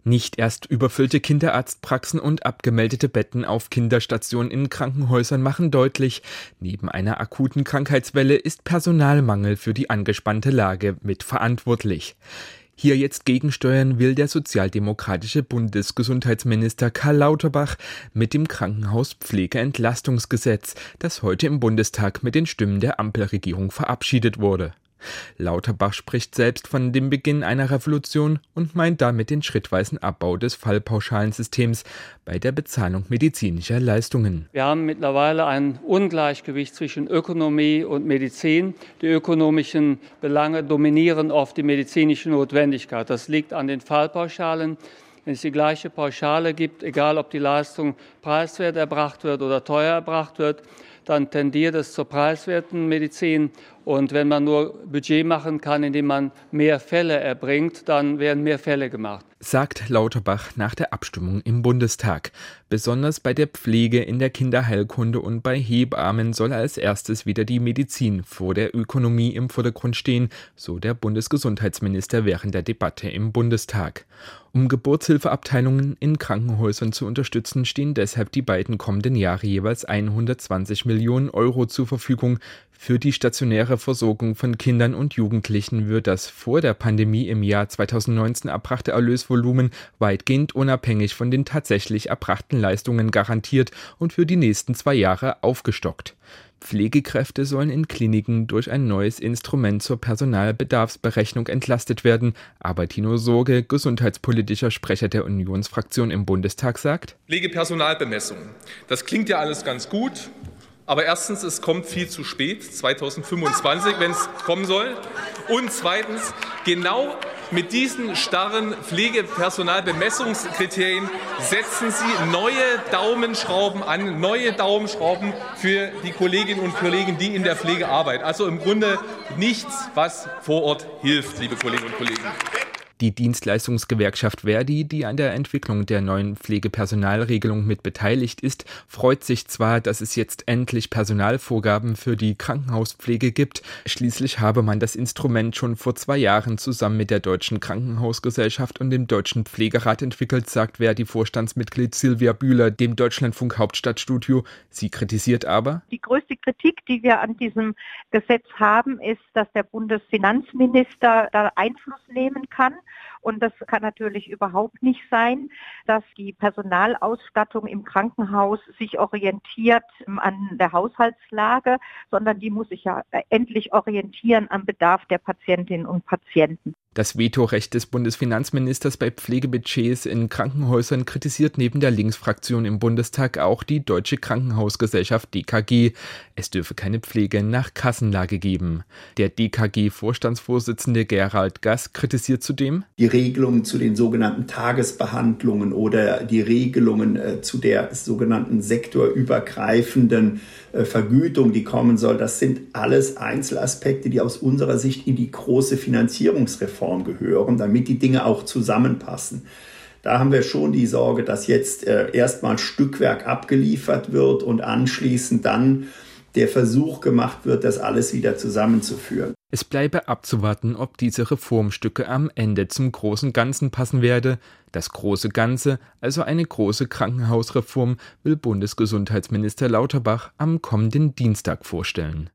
Nicht erst überfüllte Kinderarztpraxen und abgemeldete Betten auf Kinderstationen in Krankenhäusern machen deutlich, neben einer akuten Krankheitswelle ist Personalmangel für die angespannte Lage mitverantwortlich. Hier jetzt gegensteuern will der sozialdemokratische Bundesgesundheitsminister Karl Lauterbach mit dem Krankenhauspflegeentlastungsgesetz, das heute im Bundestag mit den Stimmen der Ampelregierung verabschiedet wurde. Lauterbach spricht selbst von dem Beginn einer Revolution und meint damit den schrittweisen Abbau des Fallpauschalensystems bei der Bezahlung medizinischer Leistungen. Wir haben mittlerweile ein Ungleichgewicht zwischen Ökonomie und Medizin. Die ökonomischen Belange dominieren oft die medizinische Notwendigkeit. Das liegt an den Fallpauschalen. Wenn es die gleiche Pauschale gibt, egal ob die Leistung preiswert erbracht wird oder teuer erbracht wird, dann tendiert es zur preiswerten Medizin. Und wenn man nur Budget machen kann, indem man mehr Fälle erbringt, dann werden mehr Fälle gemacht. Sagt Lauterbach nach der Abstimmung im Bundestag. Besonders bei der Pflege, in der Kinderheilkunde und bei Hebammen soll als erstes wieder die Medizin vor der Ökonomie im Vordergrund stehen, so der Bundesgesundheitsminister während der Debatte im Bundestag. Um Geburtshilfeabteilungen in Krankenhäusern zu unterstützen, stehen deshalb die beiden kommenden Jahre jeweils 120 Millionen Euro zur Verfügung. Für die stationäre Versorgung von Kindern und Jugendlichen wird das vor der Pandemie im Jahr 2019 erbrachte Erlösvolumen weitgehend unabhängig von den tatsächlich erbrachten Leistungen garantiert und für die nächsten 2 Jahre aufgestockt. Pflegekräfte sollen in Kliniken durch ein neues Instrument zur Personalbedarfsberechnung entlastet werden. Aber Tino Sorge, gesundheitspolitischer Sprecher der Unionsfraktion im Bundestag, sagt: Pflegepersonalbemessung. Das klingt ja alles ganz gut. Aber erstens, es kommt viel zu spät, 2025, wenn es kommen soll. Und zweitens, genau mit diesen starren Pflegepersonalbemessungskriterien setzen Sie neue Daumenschrauben an, neue Daumenschrauben für die Kolleginnen und Kollegen, die in der Pflege arbeiten. Also im Grunde nichts, was vor Ort hilft, liebe Kolleginnen und Kollegen. Die Dienstleistungsgewerkschaft ver.di, die an der Entwicklung der neuen Pflegepersonalregelung mit beteiligt ist, freut sich zwar, dass es jetzt endlich Personalvorgaben für die Krankenhauspflege gibt. Schließlich habe man das Instrument schon vor 2 Jahren zusammen mit der Deutschen Krankenhausgesellschaft und dem Deutschen Pflegerat entwickelt, sagt ver.di-Vorstandsmitglied Silvia Bühler dem Deutschlandfunk Hauptstadtstudio. Sie kritisiert aber: Die größte Kritik, die wir an diesem Gesetz haben, ist, dass der Bundesfinanzminister da Einfluss nehmen kann. Und das kann natürlich überhaupt nicht sein, dass die Personalausstattung im Krankenhaus sich orientiert an der Haushaltslage, sondern die muss sich ja endlich orientieren am Bedarf der Patientinnen und Patienten. Das Vetorecht des Bundesfinanzministers bei Pflegebudgets in Krankenhäusern kritisiert neben der Linksfraktion im Bundestag auch die Deutsche Krankenhausgesellschaft DKG. Es dürfe keine Pflege nach Kassenlage geben. Der DKG-Vorstandsvorsitzende Gerald Gass kritisiert zudem: Die Regelungen zu den sogenannten Tagesbehandlungen oder die Regelungen zu der sogenannten sektorübergreifenden Vergütung, die kommen soll, das sind alles Einzelaspekte, die aus unserer Sicht in die große Finanzierungsreform gehören, damit die Dinge auch zusammenpassen. Da haben wir schon die Sorge, dass jetzt erstmal Stückwerk abgeliefert wird und anschließend dann der Versuch gemacht wird, das alles wieder zusammenzuführen. Es bleibe abzuwarten, ob diese Reformstücke am Ende zum großen Ganzen passen werde. Das große Ganze, also eine große Krankenhausreform, will Bundesgesundheitsminister Lauterbach am kommenden Dienstag vorstellen.